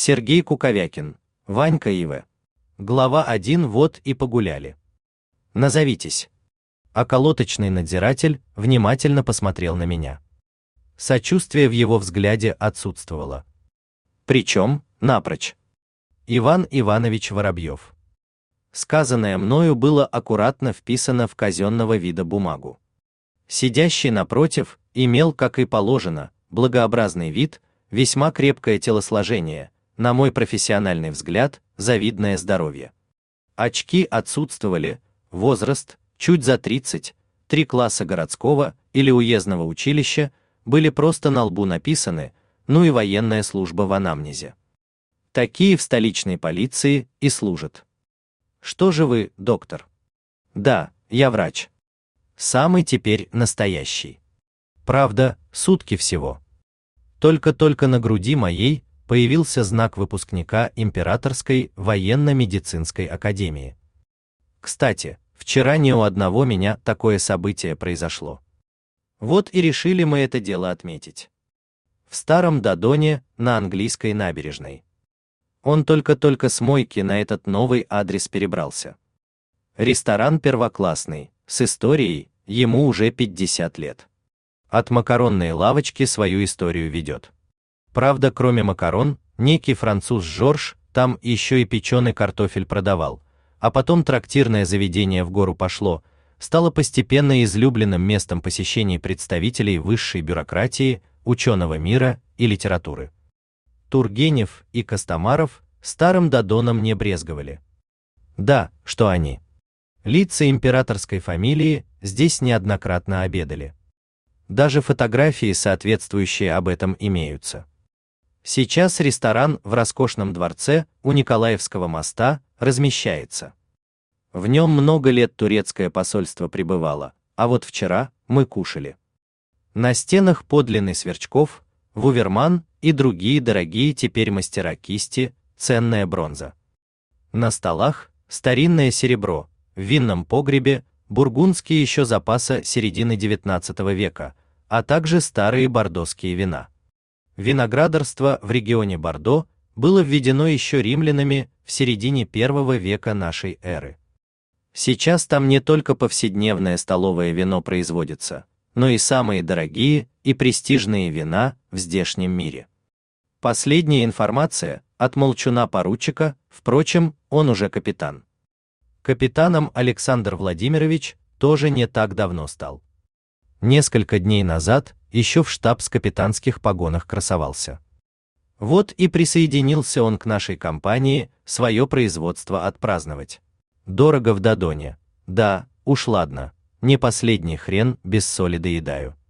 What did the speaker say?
Сергей Куковякин, Ванька И.В. Глава 1. Вот и погуляли. Назовитесь. Околоточный надзиратель внимательно посмотрел на меня. Сочувствие в его взгляде отсутствовало. Причем напрочь. Иван Иванович Воробьев. Сказанное мною было аккуратно вписано в казенного вида бумагу. Сидящий напротив имел, как и положено, благообразный вид, весьма крепкое телосложение, на мой профессиональный взгляд, завидное здоровье. Очки отсутствовали, возраст, чуть за 30, 3 класса городского или уездного училища, были просто на лбу написаны, ну и военная служба в анамнезе. Такие в столичной полиции и служат. Что же вы, доктор? Да, я врач. Самый теперь настоящий. Правда, сутки всего. Только-только на груди моей появился знак выпускника Императорской военно-медицинской академии. Кстати, вчера ни у одного меня такое событие произошло. Вот и решили мы это дело отметить. В Старом Додоне на английской набережной. Он только-только с мойки на этот новый адрес перебрался. Ресторан первоклассный, с историей, ему уже 50 лет. От макаронной лавочки свою историю ведет. Правда, кроме макарон, некий француз Жорж там еще и печеный картофель продавал, а потом трактирное заведение в гору пошло, стало постепенно излюбленным местом посещений представителей высшей бюрократии, ученого мира и литературы. Тургенев и Костомаров Старым Додоном не брезговали. Да, что они. Лица императорской фамилии здесь неоднократно обедали. Даже фотографии соответствующие об этом имеются. Сейчас ресторан в роскошном дворце у Николаевского моста размещается. В нем много лет турецкое посольство пребывало, а вот вчера мы кушали. На стенах подлинный Сверчков, Вуверман и другие дорогие теперь мастера кисти, ценная бронза. На столах старинное серебро, в винном погребе бургундские еще запаса середины XIX века, а также старые бордоские вина. Виноградарство в регионе Бордо было введено еще римлянами в середине I века нашей эры. Сейчас там не только повседневное столовое вино производится, но и самые дорогие и престижные вина в здешнем мире. Последняя информация от молчуна-поручика, впрочем, он уже капитан. Капитаном Александр Владимирович тоже не так давно стал. Несколько дней назад еще в штабс-капитанских погонах красовался. Вот и присоединился он к нашей компании свое производство отпраздновать. Дорого в Додоне. Да, уж ладно, не последний хрен без соли доедаю.